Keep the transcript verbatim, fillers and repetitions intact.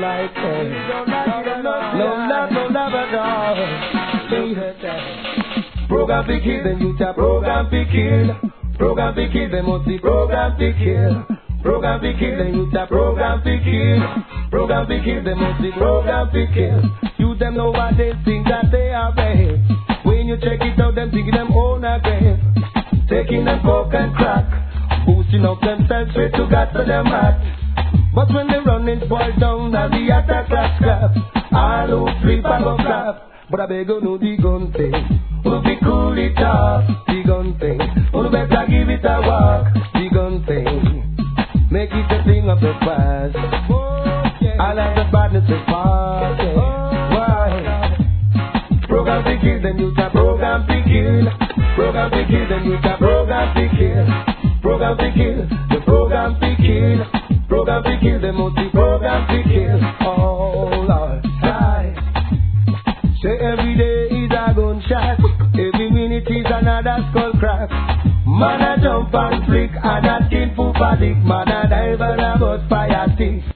like it. No love, no love at all. Program to kill them, youth a program to kill. Program to kill them, must be program to kill. Program to kill them, youth a program to kill. Program to kill them, must be program to kill. You them know what they think that they are brave. When you check it out, them thinking them own again. Taking them coke and crack, boosting up themselves straight to God for them heart. But when they run it boils down and the attack clap clap, all who sleep I go clap. But I beg you know the gun thing, we'll be cool it off. The gun thing, we'll better give it a walk. The gun thing, make it a thing of the past. All of the badness is past. Why? Program to kill, then you tap program to kill. Program to kill, then you tap program to kill. Program to kill, the program to kill. Program to kill, the multi program to kill. Oh Lord, die. Say every day is a gunshot, every minute is another skull crack. Man a jump and flick, and a skin for panic. Man a dive and a bust fire stick.